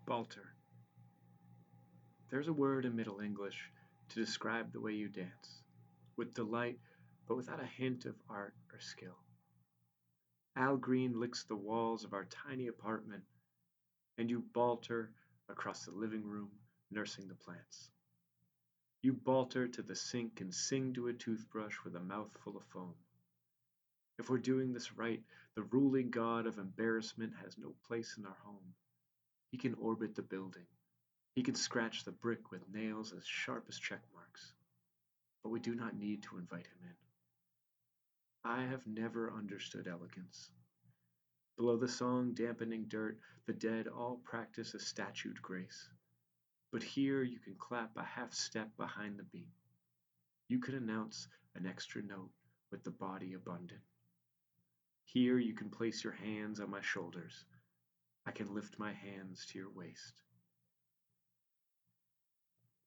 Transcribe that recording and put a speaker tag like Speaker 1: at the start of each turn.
Speaker 1: Balter. There's a word in Middle English to describe the way you dance, with delight but without a hint of art or skill. Al Green licks the walls of our tiny apartment, and you balter across the living room, nursing the plants. You balter to the sink and sing to a toothbrush with a mouthful of foam. If we're doing this right, the ruling god of embarrassment has no place in our home. He can orbit the building. He can scratch the brick with nails as sharp as check marks. But we do not need to invite him in. I have never understood elegance. Below the song dampening dirt, the dead all practice a statued grace. But here you can clap a half step behind the beat. You can announce an extra note with the body abundant. Here you can place your hands on my shoulders. I can lift my hands to your waist.